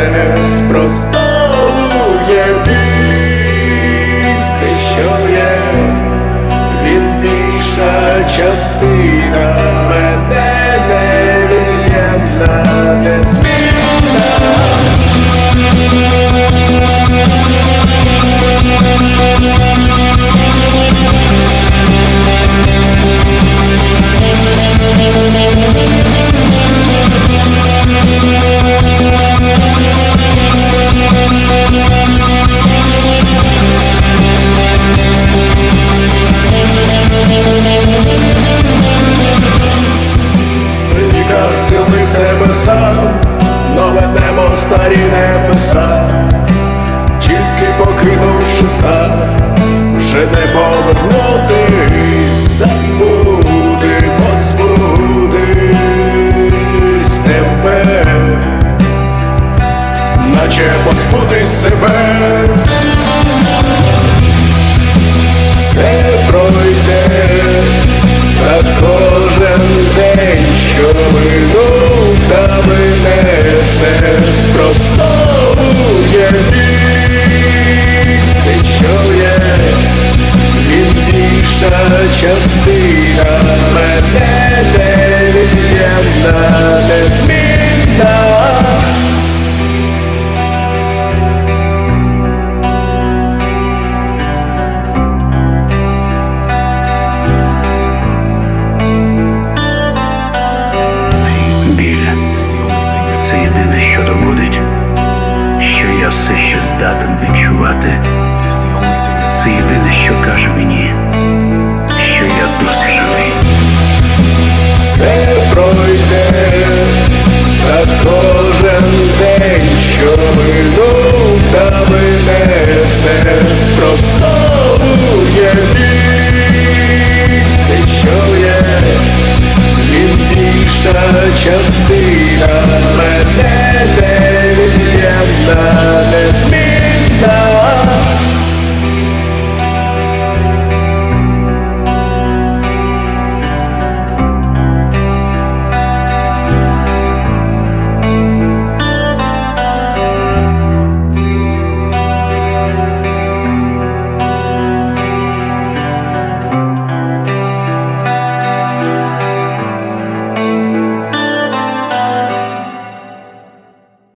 все спростовує місце, що є, він більша частина мене, невід'ємна, незмінна. Сили себе сам, нове небо, старі небеса, тільки покинувши сам, вже не повернутись, забути, позбутись тебе, наче позбутись себе. Все пройде, та кожен день, що минув, та мене все спростовує місце, що є, він більша частина мене, невід'ємна, незмінна. Це єдине, що доводить, що я все ще здатен відчувати. Це єдине, що каже мені,